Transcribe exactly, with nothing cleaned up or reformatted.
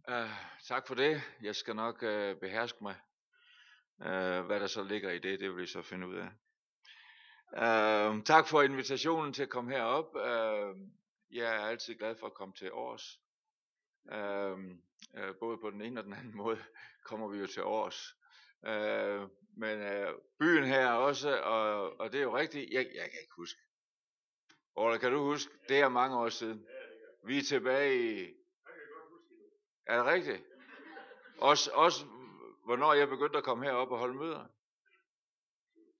Uh, tak for det. Jeg skal nok uh, beherske mig. Uh, hvad der så ligger i det, det vil vi så finde ud af. Uh, tak for invitationen til at komme herop. Uh, jeg er altid glad for at komme til Års. Uh, uh, både på den ene og den anden måde kommer vi jo til Års. Uh, men uh, byen her også, og, og det er jo rigtigt. Jeg, jeg kan ikke huske. Orla, kan du huske? Det er mange år siden. Vi er tilbage i... Er det rigtigt? Også, også hvornår jeg begyndte at komme herop og holde møder?